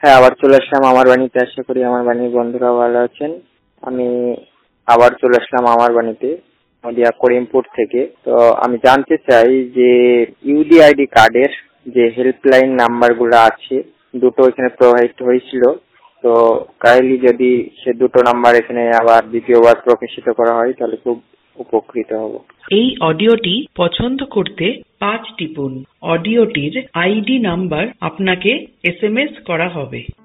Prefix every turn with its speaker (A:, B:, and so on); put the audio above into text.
A: হ্যাঁ, আবার চলে আসলাম আমার বাড়িতে। আশা করি আমার বাড়ির বন্ধুরা ভালো আছেন। আমি আবার চলে আসলাম আমার বাড়িতে, নদিয়া করিমপুর থেকে। তো আমি জানতে চাই যে ইউডিআইডি কার্ডের যে হেল্পলাইন নাম্বারগুলো আছে, দুটো এখানে প্রোভাইড হয়েছিল। তো কাইন্ডলি যদি সে দুটো নাম্বার এখানে আবার দ্বিতীয়বার প্রকাশিত করা হয় তাহলে খুব উপকৃত হব।
B: এই অডিওটি পছন্দ করতে 5 টিপুন। অডিওটির আইডি নাম্বার আপনাকে SMS করা হবে।